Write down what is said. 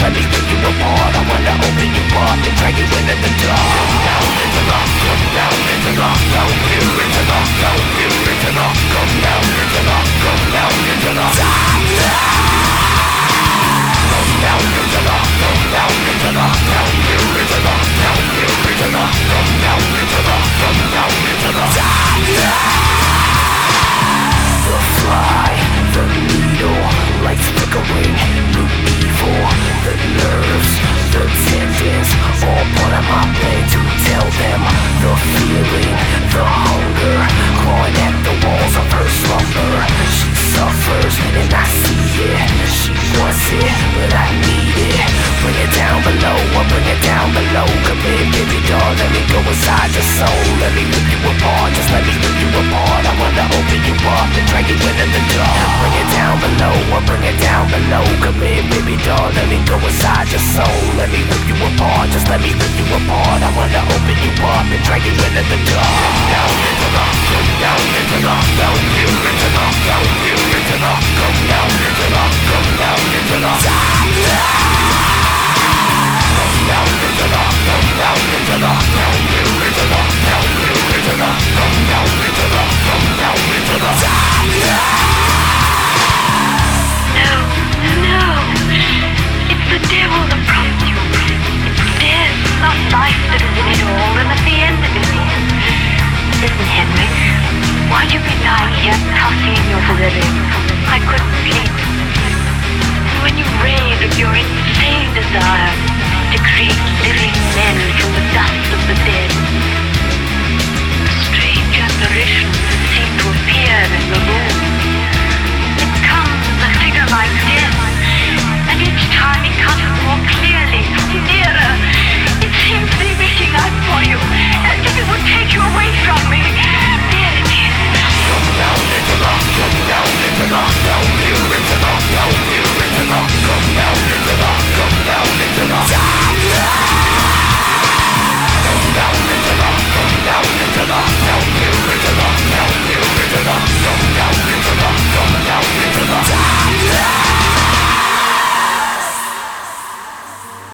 let me rip you apart. I wanna open you up and drag you into the dark. Down into the, come down into the, down here into the, down here into the, come down into the, come down into the dark. Come down into the, come down into the, down here into the, down here into the, come down into the, come down into the dark. The fly, the needle, lights flickering, new evil. The nerves, the tendons, all part of my plan to tell them. The feeling, the hunger, clawing at the walls of her slumber. She suffers and I see it. She wants it, but I need it. Bring it down below, or bring it down below. Come in, baby doll, let me go inside your soul. Let me rip you apart, just let me rip you apart. I wanna open you up and drag you into the dark. Bring it down below, or bring it down below. Come in, baby doll, let me go inside your soul. Let me rip you apart, just let me rip you apart. I wanna open you up and drag you into the dark. Down into the, down into the, down